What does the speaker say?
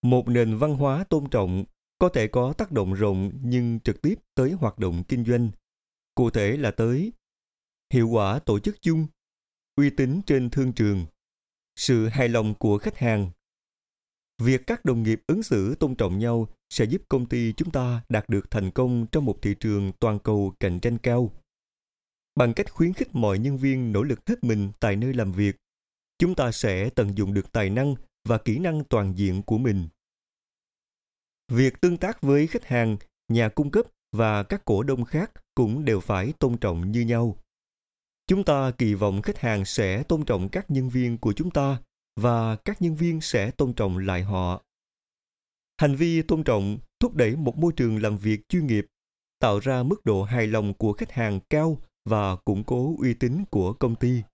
Một nền văn hóa tôn trọng có thể có tác động rộng nhưng trực tiếp tới hoạt động kinh doanh, cụ thể là tới hiệu quả tổ chức chung, uy tín trên thương trường, sự hài lòng của khách hàng. Việc các đồng nghiệp ứng xử tôn trọng nhau sẽ giúp công ty chúng ta đạt được thành công trong một thị trường toàn cầu cạnh tranh cao. Bằng cách khuyến khích mọi nhân viên nỗ lực hết mình tại nơi làm việc, chúng ta sẽ tận dụng được tài năng và kỹ năng toàn diện của mình. Việc tương tác với khách hàng, nhà cung cấp và các cổ đông khác cũng đều phải tôn trọng như nhau. Chúng ta kỳ vọng khách hàng sẽ tôn trọng các nhân viên của chúng ta và các nhân viên sẽ tôn trọng lại họ. Hành vi tôn trọng thúc đẩy một môi trường làm việc chuyên nghiệp, tạo ra mức độ hài lòng của khách hàng cao và củng cố uy tín của công ty.